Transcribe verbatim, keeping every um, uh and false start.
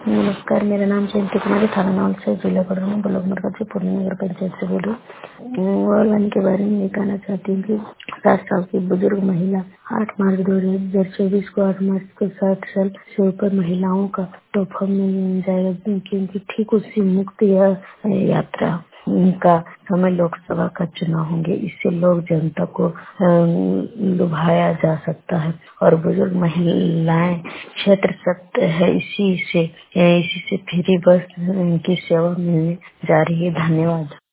नमस्कार, मेरा नाम जयंती कुमारी, थाना नौल से जिला कोडरमा ब्लॉक मरकज पूर्णी नगर पंचायत से बोल रही हूँ। वाहन के बारे में ये कहना चाहती हूँ कि साठ साल की बुजुर्ग महिला आठ मार्च दो हजार चौबीस को आठ मार्च को साठ साल से ऊपर महिलाओं का तोहफा मिल जाएगा, क्योंकि ठीक उसी मुक्त यह यात्रा का समय लोकसभा का चुनाव होंगे। इससे लोक जनता को अम, लुभाया जा सकता है और बुजुर्ग महिलाएं क्षेत्र सत्य है। इसी से इसी से फ्री बस की सेवा मिलने जा रही है। धन्यवाद।